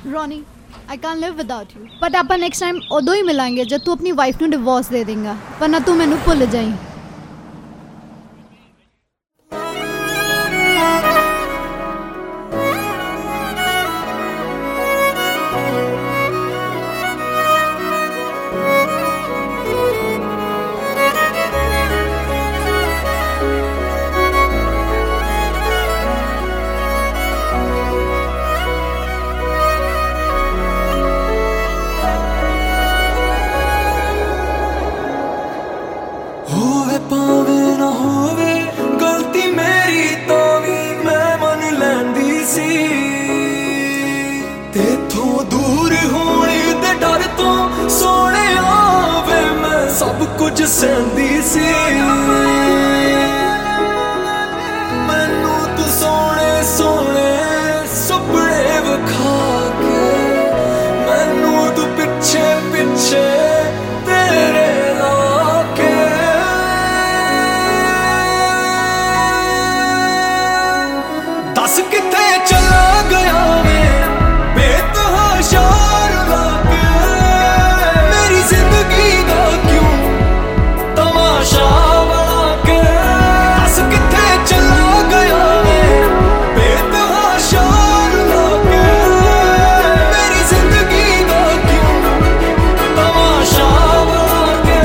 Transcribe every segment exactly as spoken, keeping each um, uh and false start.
Ronnie I can't live without you. But ਆਪਾਂ next time ਉਦੋਂ ਹੀ ਮਿਲਾਂਗੇ ਜਦ ਤੂੰ ਆਪਣੀ ਵਾਈਫ ਨੂੰ ਡਿਵੋਰਸ ਦੇ ਦੇਂਗਾ, ਵਰਨਾ ਤੂੰ ਮੈਨੂੰ ਭੁੱਲ ਜਾਈਂ। ਹੋਵੇ ਭਾਵੇਂ ਨਾ ਹੋਵੇ ਗਲਤੀ ਮੇਰੀ ਤਾਂ ਵੀ ਮੈਂ ਮੰਨ ਲੈਂਦੀ ਸੀ, ਤੇਥੋਂ ਦੂਰ ਹੋਣ ਦੇ ਡਰ ਤੋਂ ਸੋਹਣਿਆ ਵੇ ਮੈਂ ਸਭ ਕੁਝ ਸਹਿੰਦੀ ਸੀ। ਮੈਨੂੰ ਤੂੰ ਸੋਹਣੇ ਸੋਹਣੇ ਸੁਪਨੇ ਵਿਖਾ ਕੇ, ਮੈਨੂੰ ਤੂੰ ਪਿੱਛੇ ਪਿੱਛੇ ਤੇਰੇ दस किथे चला गया वे बेतहाशा रुला के, मेरी जिंदगी दा क्यों तमाशा बना के। दस किथे चला गया वे बेतहाशा रुला के, मेरी जिंदगी दा क्यों तमाशा बना के।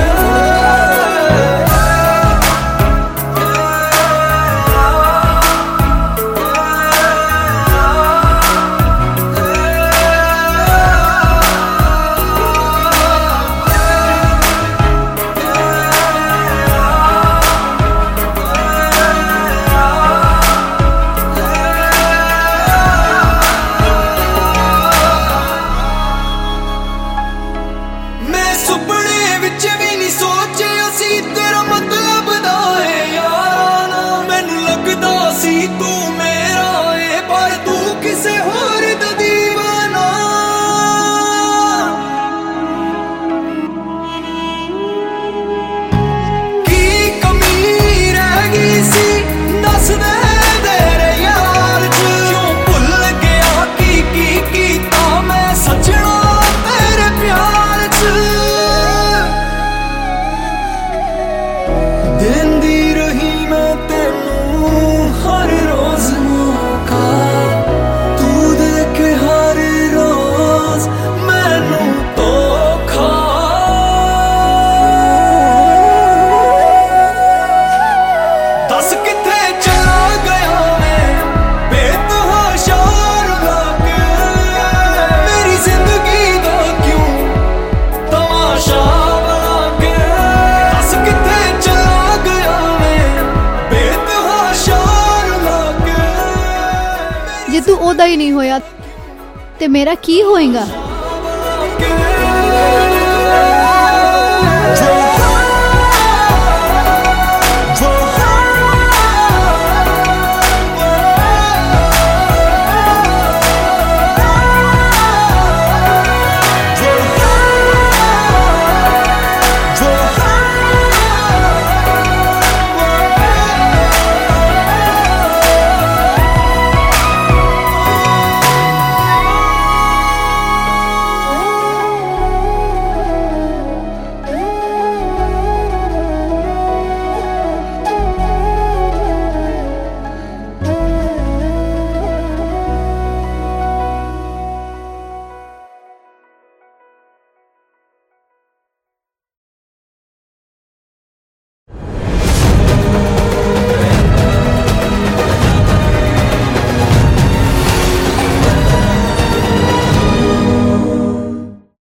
ਸੁਪਨੇ ਵਿੱਚ ਵੀ ਨਹੀਂ ਸੋਚਿਆ ਸੀ ਤੇਰਾ ਮਤਲਬ ਦਾ ਏ ਯਾਰਾ, ਮੈਨੂੰ ਲੱਗਦਾ ਸੀ ਤੂੰ ਮੇਰਾ ਏ ਪਰ ਤੂੰ ਕਿਸੇ ਹੋਰ ਦਾ ਦੀਵਾਨਾ। ਕੀ ਕਮੀ ਰਹਿ ਗਈ ਸੀ ਦੱਸ ਦੇ ਤੇਰੇ ਯਾਰ ਚ, ਕਿਉਂ ਭੁੱਲ ਗਿਆ ਕੀ ਕੀ ਕੀਤਾ ਮੈਂ ਸੱਜਣਾ ਤੇਰੇ ਪਿਆਰ ਚ। देंदी रही मैं तेनू हर रोज मौका, तू देखे हर रोज मैनू धोखा। दस किथे चला गया मैं बेतहाशा रुला के, मेरी जिंदगी दा क्यों तमाशा बना के। दस किथे ਜੇ ਤੂੰ ਉਹਦਾ ਹੀ ਨਹੀਂ ਹੋਇਆ ਤੇ ਮੇਰਾ ਕੀ ਹੋਏਗਾ।